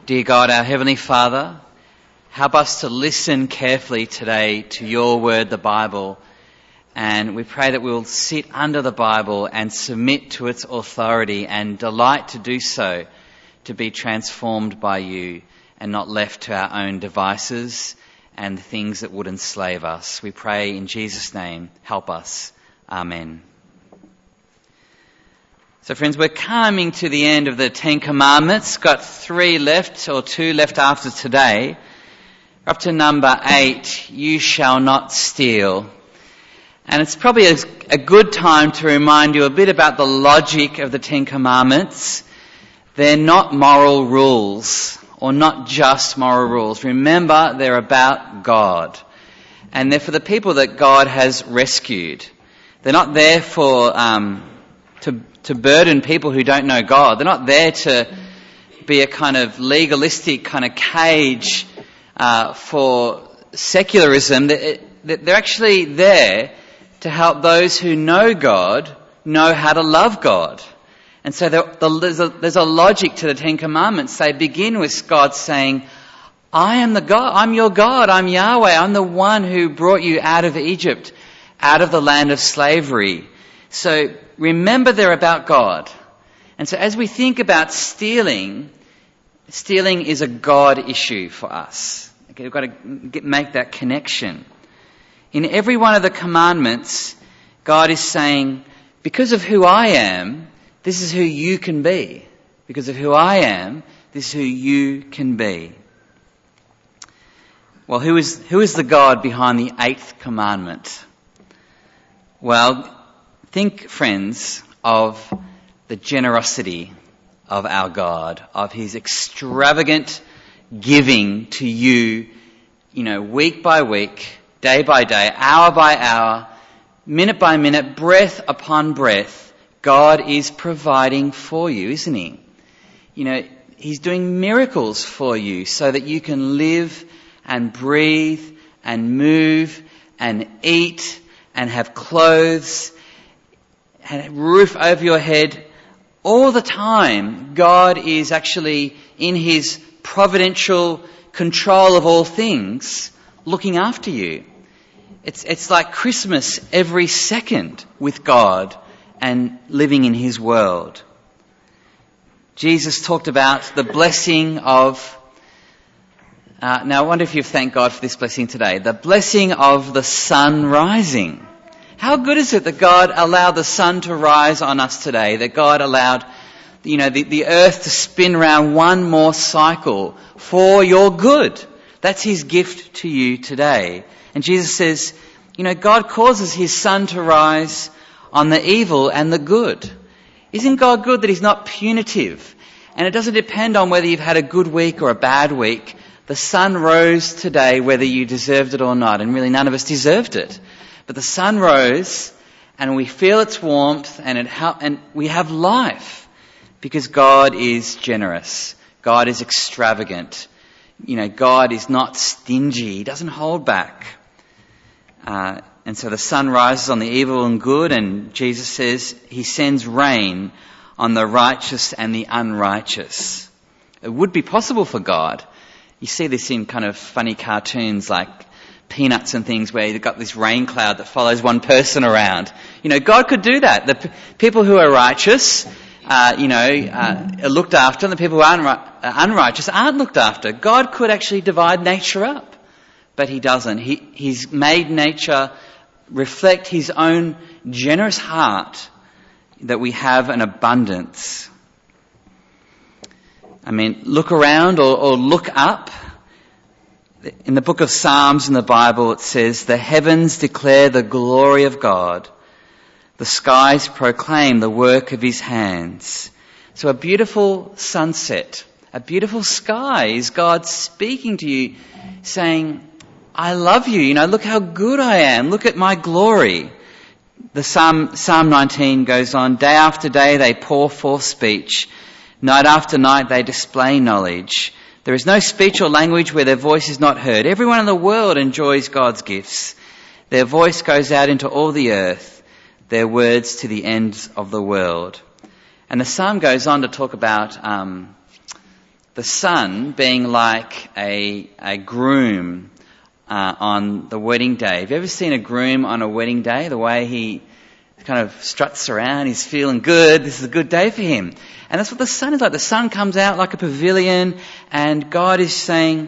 Dear God, our Heavenly Father, help us to listen carefully today to your word, the Bible, and we pray that we'll sit under the Bible and submit to its authority and delight to do so, to be transformed by you and not left to our own devices and the things that would enslave us. We pray in Jesus' name, help us. Amen. So friends, we're coming to the end of the 10 Commandments. Got 3 left, or 2 left after today. We're up to number 8, you shall not steal. And it's probably a good time to remind you a bit about the logic of the 10 Commandments. They're not moral rules, or not just moral rules. Remember, they're about God. And they're for the people that God has rescued. They're not there for to burden people who don't know God. They're not there to be a kind of legalistic kind of cage for secularism. They're actually there to help those who know God know how to love God. And so there's a logic to the 10 Commandments. They begin with God saying, I am the God, I'm your God, I'm Yahweh, I'm the one who brought you out of Egypt, out of the land of slavery. So remember, they're about God. And so as we think about stealing is a God issue for us. Okay, we've got to make that connection. In every one of the commandments, God is saying, because of who I am, this is who you can be. Because of who I am, this is who you can be. Well, who is the God behind the 8th commandment? Well, think, friends, of the generosity of our God, of his extravagant giving to you, week by week, day by day, hour by hour, minute by minute, breath upon breath. God is providing for you, isn't he? He's doing miracles for you so that you can live and breathe and move and eat and have clothes and a roof over your head. All the time, God is actually in his providential control of all things, looking after you. It's like Christmas every second with God and living in his world. Jesus talked about the blessing of... now I wonder if you've thanked God for this blessing today. The blessing of the sun rising. How good is it that God allowed the sun to rise on us today? That God allowed, the earth to spin round one more cycle for your good. That's his gift to you today. And Jesus says, God causes his sun to rise on the evil and the good. Isn't God good that he's not punitive? And it doesn't depend on whether you've had a good week or a bad week. The sun rose today whether you deserved it or not. And really none of us deserved it. But the sun rose and we feel its warmth and we have life because God is generous. God is extravagant. God is not stingy. He doesn't hold back. And so the sun rises on the evil and good, and Jesus says he sends rain on the righteous and the unrighteous. It would be possible for God. You see this in kind of funny cartoons like Peanuts and things where you've got this rain cloud that follows one person around. God could do that. The people who are righteous, are looked after, and the people who are unrighteous aren't looked after. God could actually divide nature up, but he doesn't. He's made nature reflect his own generous heart that we have an abundance. Look around or look up. In the book of Psalms in the Bible, it says, the heavens declare the glory of God. The skies proclaim the work of his hands. So a beautiful sunset, a beautiful sky is God speaking to you, saying, I love you. Look how good I am. Look at my glory. The Psalm 19 goes on, day after day they pour forth speech. Night after night they display knowledge. There is no speech or language where their voice is not heard. Everyone in the world enjoys God's gifts. Their voice goes out into all the earth, their words to the ends of the world. And the psalm goes on to talk about the son being like a groom on the wedding day. Have you ever seen a groom on a wedding day? The way he kind of struts around, he's feeling good, this is a good day for him. And that's what the son is like. The son comes out like a pavilion, and God is saying,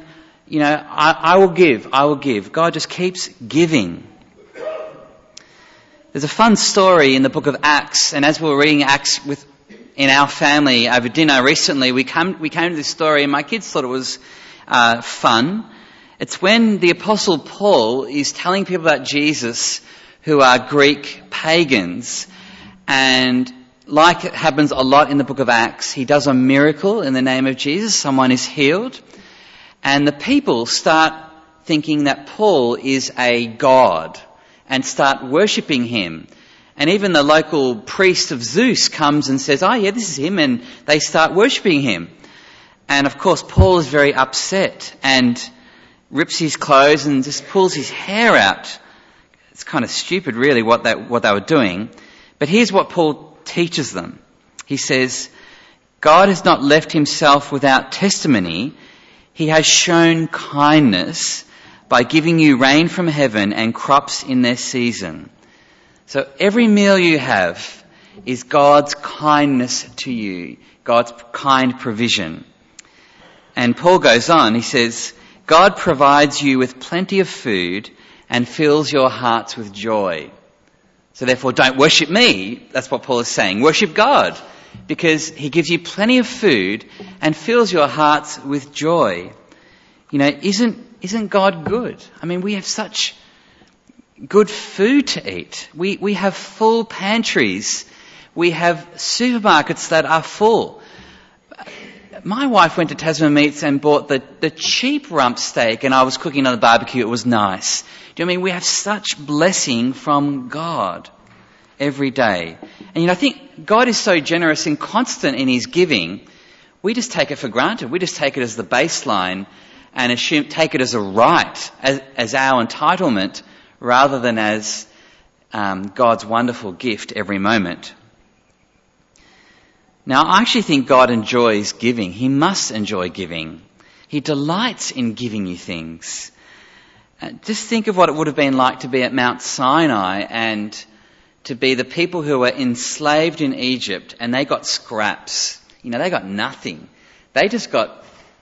I will give. God just keeps giving. There's a fun story in the book of Acts, and as we were reading Acts in our family over dinner recently, we came to this story, and my kids thought it was fun. It's when the Apostle Paul is telling people about Jesus who are Greek pagans, and like it happens a lot in the book of Acts, he does a miracle in the name of Jesus. Someone is healed, and the people start thinking that Paul is a god and start worshipping him. And even the local priest of Zeus comes and says, oh yeah, this is him, and they start worshipping him. And of course Paul is very upset and rips his clothes and just pulls his hair out. It's kind of stupid really what they were doing. But here's what Paul teaches them. He says, God has not left himself without testimony. He has shown kindness by giving you rain from heaven and crops in their season. So every meal you have is God's kindness to you, God's kind provision. And Paul goes on, he says, God provides you with plenty of food and fills your hearts with joy. So therefore don't worship me, that's what Paul is saying. Worship God, because he gives you plenty of food and fills your hearts with joy. Isn't God good? I mean, we have such good food to eat. We have full pantries. We have supermarkets that are full. My wife went to Tasman Meats and bought the cheap rump steak, and I was cooking on the barbecue. It was nice. Do you know what I mean? We have such blessing from God every day. And I think God is so generous and constant in his giving, we just take it for granted. We just take it as the baseline and take it as a right, as our entitlement, rather than as God's wonderful gift every moment. Now, I actually think God enjoys giving. He must enjoy giving. He delights in giving you things. Just think of what it would have been like to be at Mount Sinai and to be the people who were enslaved in Egypt, and they got scraps. They got nothing. They just got,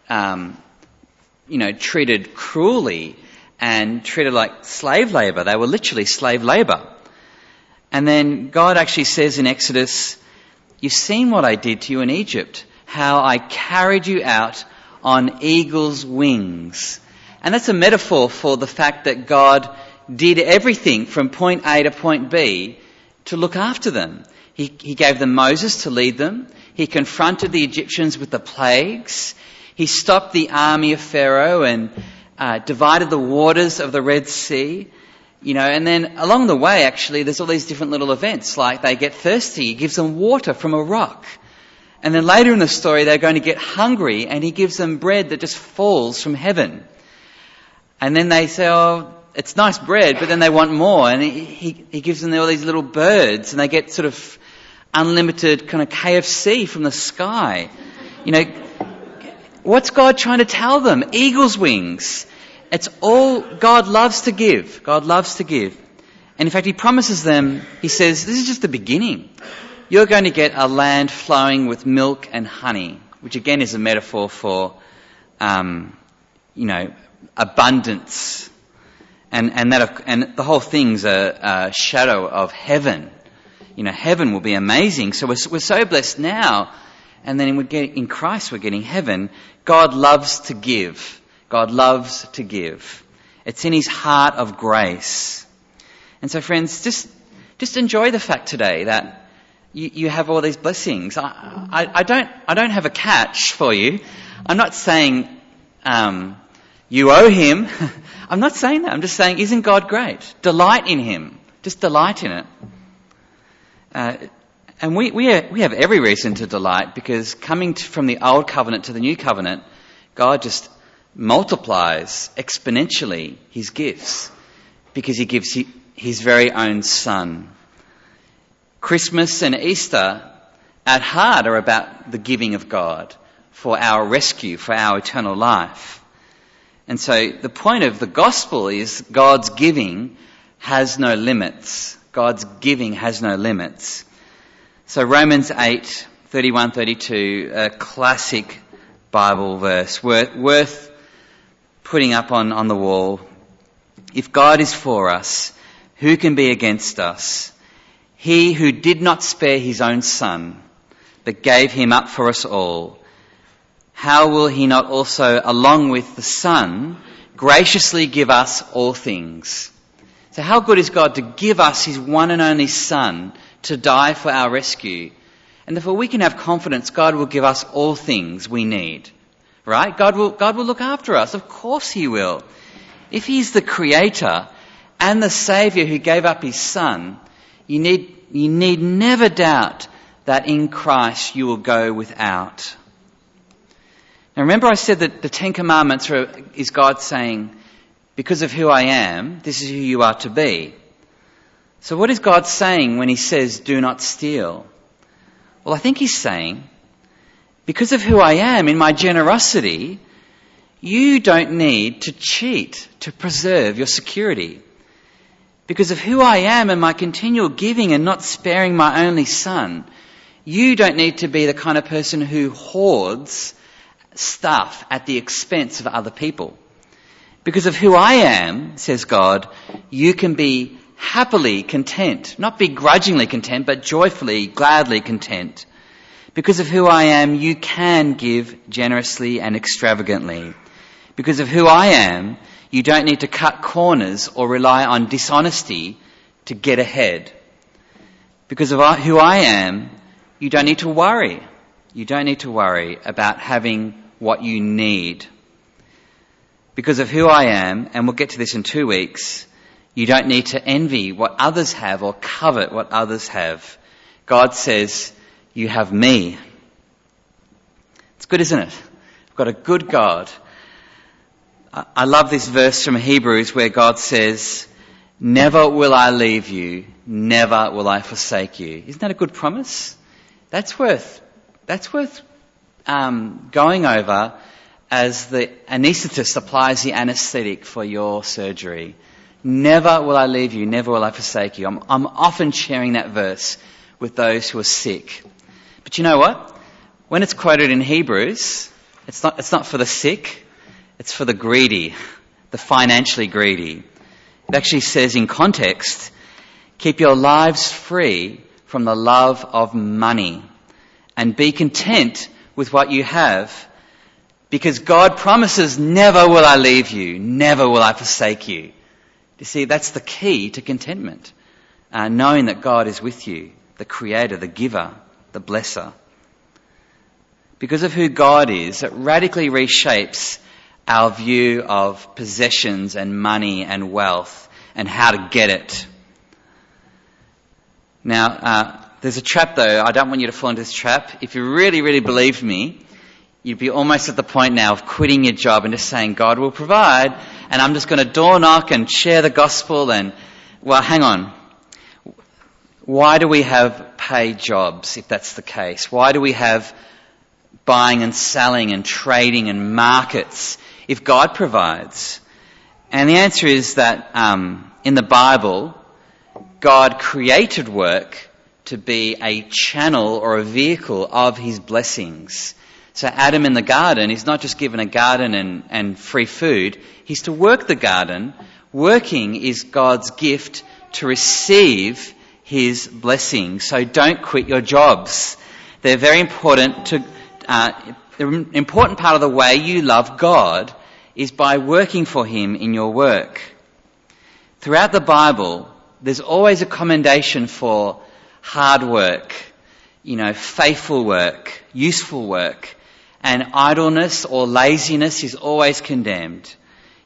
treated cruelly and treated like slave labour. They were literally slave labour. And then God actually says in Exodus, you've seen what I did to you in Egypt, how I carried you out on eagle's wings. And that's a metaphor for the fact that God did everything from point A to point B to look after them. He gave them Moses to lead them. He confronted the Egyptians with the plagues. He stopped the army of Pharaoh and divided the waters of the Red Sea. And then along the way, actually, there's all these different little events, like they get thirsty, he gives them water from a rock. And then later in the story, they're going to get hungry, and he gives them bread that just falls from heaven. And then they say, oh, it's nice bread, but then they want more, and he gives them all these little birds, and they get sort of unlimited kind of KFC from the sky. What's God trying to tell them? Eagle's wings. It's all, God loves to give. God loves to give. And in fact, he promises them, he says, this is just the beginning. You're going to get a land flowing with milk and honey, which again is a metaphor for, abundance. And the whole thing's a shadow of heaven. Heaven will be amazing. So we're so blessed now. And then in Christ we're getting heaven. God loves to give. God loves to give. It's in his heart of grace. And so friends, just enjoy the fact today that you have all these blessings. I don't have a catch for you. I'm not saying you owe him. I'm not saying that. I'm just saying, isn't God great? Delight in him. Just delight in it. And we have every reason to delight, because coming from the old covenant to the new covenant, God just multiplies exponentially his gifts, because he gives his very own son. Christmas and Easter at heart are about the giving of God. for our rescue, for our eternal life. And so the point of the gospel is God's giving has no limits. God's giving has no limits. So Romans 8:31-32, a classic Bible verse, worth putting up on the wall. If God is for us, who can be against us? He who did not spare his own son, but gave him up for us all, how will he not also, along with the Son, graciously give us all things? So how good is God to give us his one and only Son to die for our rescue? And therefore we can have confidence God will give us all things we need. Right? God will look after us. Of course he will. If he's the Creator and the Saviour who gave up his Son, you need never doubt that in Christ you will go without. Now remember I said that the Ten Commandments is God saying, because of who I am, this is who you are to be. So what is God saying when he says, do not steal? Well, I think he's saying, because of who I am in my generosity, you don't need to cheat to preserve your security. Because of who I am and my continual giving and not sparing my only son, you don't need to be the kind of person who hoards stuff at the expense of other people. Because of who I am, says God, you can be happily content, not begrudgingly content, but joyfully, gladly content. Because of who I am, you can give generously and extravagantly. Because of who I am, you don't need to cut corners or rely on dishonesty to get ahead. Because of who I am, you don't need to worry. You don't need to worry about having what you need. Because of who I am, and we'll get to this in 2 weeks, you don't need to envy what others have or covet what others have. God says, you have me. It's good, isn't it? We've got a good God. I love this verse from Hebrews where God says, never will I leave you, never will I forsake you. Isn't that a good promise? That's worth going over as the anaesthetist applies the anaesthetic for your surgery. Never will I leave you, never will I forsake you. I'm often sharing that verse with those who are sick. But you know what? When it's quoted in Hebrews, it's not for the sick, it's for the greedy, the financially greedy. It actually says in context, keep your lives free from the love of money and be content with what you have, because God promises, never will I leave you, never will I forsake you. You see, that's the key to contentment, knowing that God is with you, the Creator, the Giver, the Blesser. Because of who God is, it radically reshapes our view of possessions and money and wealth and how to get it. Now, there's a trap though. I don't want you to fall into this trap. If you really, really believed me, you'd be almost at the point now of quitting your job and just saying, God will provide, and I'm just going to door knock and share the gospel and, well, hang on. Why do we have paid jobs if that's the case? Why do we have buying and selling and trading and markets if God provides? And the answer is that in the Bible, God created work to be a channel or a vehicle of his blessings. So Adam in the garden is not just given a garden and free food. He's to work the garden. Working is God's gift to receive his blessing. So don't quit your jobs. They're very important the important part of the way you love God is by working for him in your work. Throughout the Bible, there's always a commendation for hard work, faithful work, useful work, and idleness or laziness is always condemned.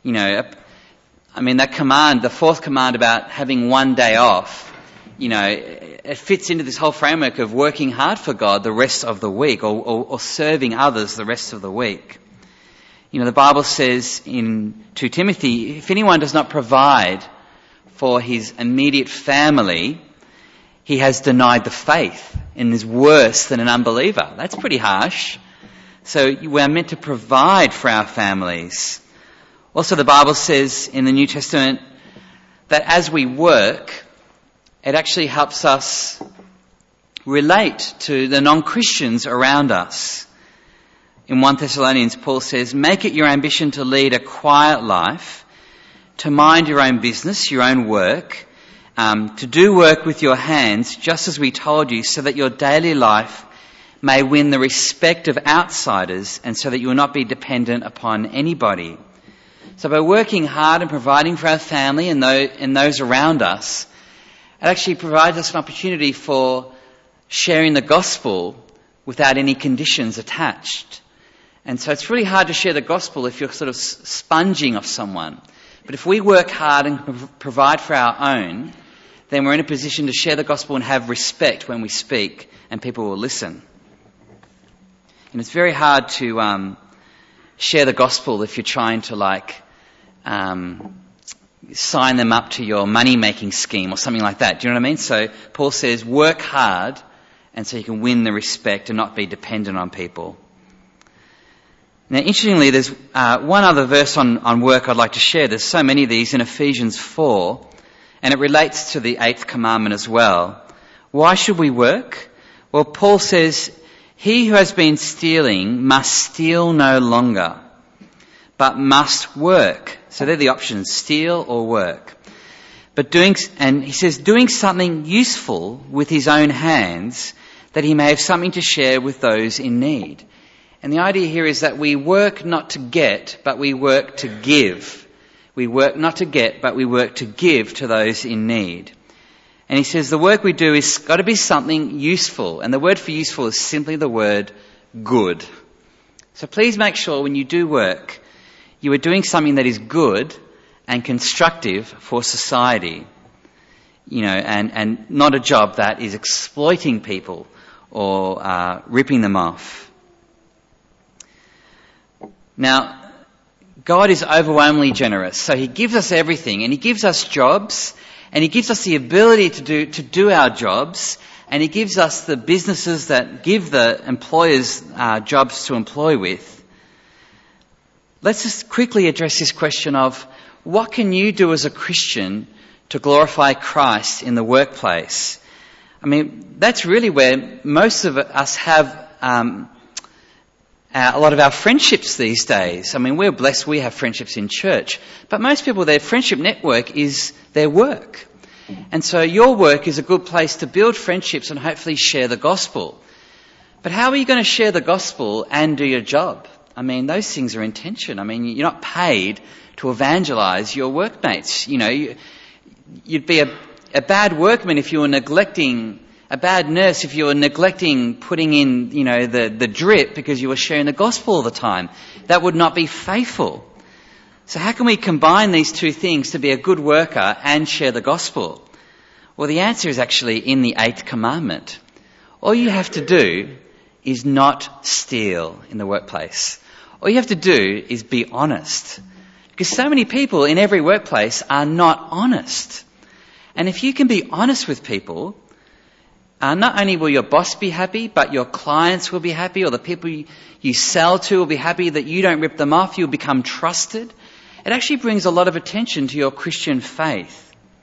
That command, the fourth command about having one day off, it fits into this whole framework of working hard for God the rest of the week or serving others the rest of the week. The Bible says in 2 Timothy, if anyone does not provide for his immediate family, he has denied the faith and is worse than an unbeliever. That's pretty harsh. So we're meant to provide for our families. Also, the Bible says in the New Testament that as we work, it actually helps us relate to the non-Christians around us. In 1 Thessalonians, Paul says, "Make it your ambition to lead a quiet life, to mind your own business, your own work, to do work with your hands, just as we told you, so that your daily life may win the respect of outsiders and so that you will not be dependent upon anybody." So by working hard and providing for our family and those around us, it actually provides us an opportunity for sharing the gospel without any conditions attached. And so it's really hard to share the gospel if you're sort of sponging off someone. But if we work hard and provide for our own, then we're in a position to share the gospel and have respect when we speak, and people will listen. And it's very hard to share the gospel if you're trying to sign them up to your money-making scheme or something like that. Do you know what I mean? So Paul says, work hard, and so you can win the respect and not be dependent on people. Now, interestingly, there's one other verse on work I'd like to share. There's so many of these in Ephesians 4, and it relates to the 8th commandment as well. Why should we work? Well, Paul says, "He who has been stealing must steal no longer, but must work." So they're the options, steal or work. And he says, doing something useful with his own hands, that he may have something to share with those in need. And the idea here is that we work not to get, but we work to give. We work not to get, but we work to give to those in need. And he says the work we do is got to be something useful. And the word for useful is simply the word good. So please make sure when you do work, you are doing something that is good and constructive for society. And not a job that is exploiting people or ripping them off. Now, God is overwhelmingly generous, so he gives us everything, and he gives us jobs, and he gives us the ability to do our jobs, and he gives us the businesses that give the employers jobs to employ with. Let's just quickly address this question of what can you do as a Christian to glorify Christ in the workplace? I mean, that's really where most of us have a lot of our friendships these days. I mean, we're blessed we have friendships in church, but most people, their friendship network is their work. And so your work is a good place to build friendships and hopefully share the gospel. But how are you going to share the gospel and do your job? I mean, those things are in tension. I mean, you're not paid to evangelize your workmates. You'd be a bad workman if you were neglecting, a bad nurse if you were neglecting putting in, the drip because you were sharing the gospel all the time. That would not be faithful. So how can we combine these two things to be a good worker and share the gospel? Well, the answer is actually in the 8th commandment. All you have to do is not steal in the workplace. All you have to do is be honest. Because so many people in every workplace are not honest. And if you can be honest with people, not only will your boss be happy, but your clients will be happy, or the people you sell to will be happy that you don't rip them off. You'll become trusted. It actually brings a lot of attention to your Christian faith.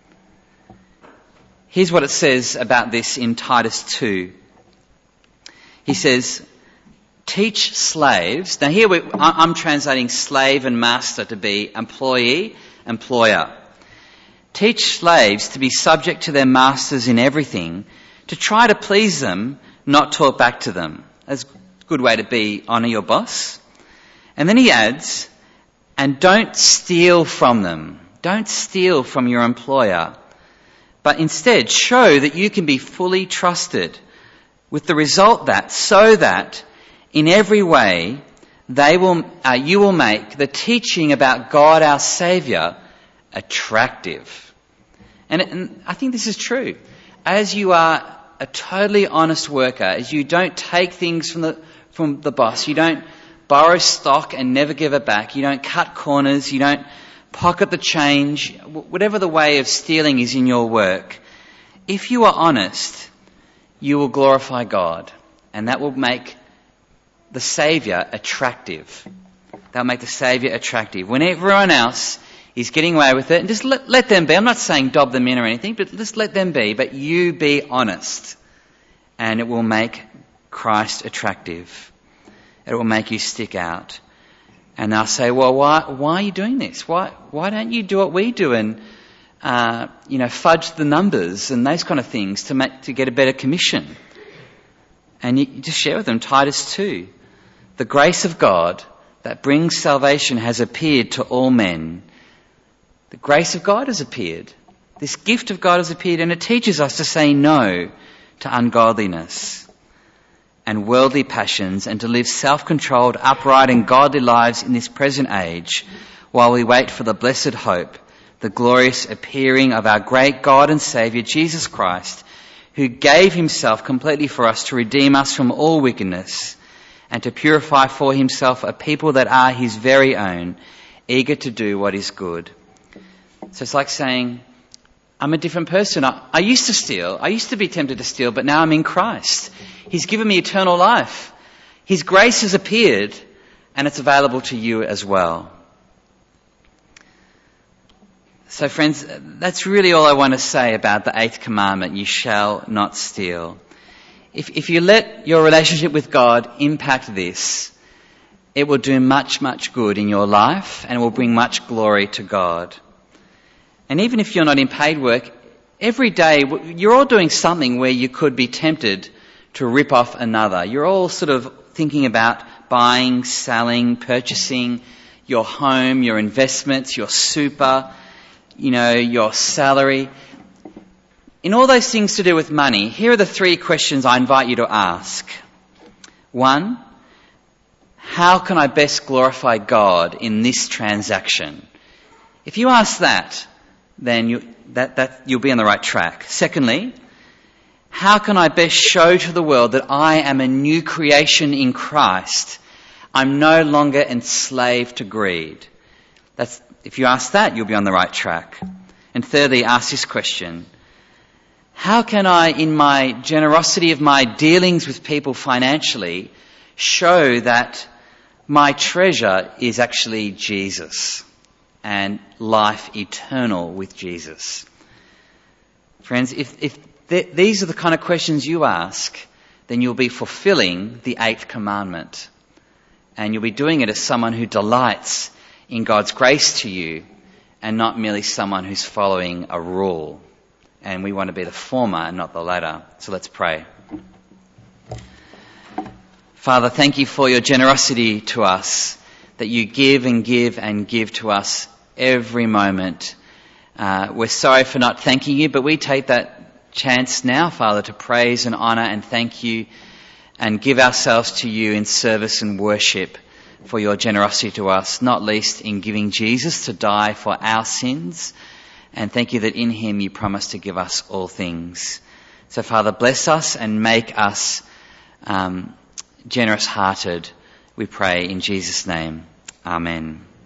Here's what it says about this in Titus 2. He says, teach slaves. Now here I'm translating slave and master to be employee, employer. Teach slaves to be subject to their masters in everything, to try to please them, not talk back to them. That's a good way to honour your boss. And then he adds, and don't steal from them. Don't steal from your employer, but instead show that you can be fully trusted, with the result so that in every way you will make the teaching about God our Saviour attractive. And I think this is true. As you are a totally honest worker, as you don't take things from the boss, you don't borrow stock and never give it back, you don't cut corners, you don't pocket the change, whatever the way of stealing is in your work, if you are honest, you will glorify God, and that will make the Saviour attractive. They'll make the Saviour attractive. When everyone else is getting away with it, and just let them be. I'm not saying dob them in or anything, but just let them be. But you be honest. And it will make Christ attractive. It will make you stick out. And they'll say, well, why are you doing this? Why don't you do what we do and, fudge the numbers and those kind of things to get a better commission? And you just share with them Titus 2. The grace of God that brings salvation has appeared to all men. The grace of God has appeared. This gift of God has appeared, and it teaches us to say no to ungodliness and worldly passions and to live self-controlled, upright and godly lives in this present age while we wait for the blessed hope, the glorious appearing of our great God and Saviour, Jesus Christ, who gave himself completely for us to redeem us from all wickedness and to purify for himself a people that are his very own, eager to do what is good. So it's like saying, I'm a different person. I used to steal. I used to be tempted to steal, but now I'm in Christ. He's given me eternal life. His grace has appeared, and it's available to you as well. So friends, that's really all I want to say about the 8th commandment, you shall not steal. If you let your relationship with God impact this, it will do much, much good in your life and will bring much glory to God. And even if you're not in paid work, every day you're all doing something where you could be tempted to rip off another. You're all sort of thinking about buying, selling, purchasing your home, your investments, your super, your salary. In all those things to do with money, here are the 3 questions I invite you to ask. 1, how can I best glorify God in this transaction? If you ask that, then you'll be on the right track. Secondly, how can I best show to the world that I am a new creation in Christ? I'm no longer enslaved to greed. If you ask that, you'll be on the right track. And thirdly, ask this question. How can I, in my generosity of my dealings with people financially, show that my treasure is actually Jesus and life eternal with Jesus? Friends, if these are the kind of questions you ask, then you'll be fulfilling the 8th commandment. And you'll be doing it as someone who delights in God's grace to you and not merely someone who's following a rule. And we want to be the former and not the latter. So let's pray. Father, thank you for your generosity to us, that you give and give and give to us every moment. We're sorry for not thanking you, but we take that chance now, Father, to praise and honour and thank you and give ourselves to you in service and worship for your generosity to us, not least in giving Jesus to die for our sins. And thank you that in him you promise to give us all things. So Father, bless us and make us generous-hearted, we pray in Jesus' name. Amen.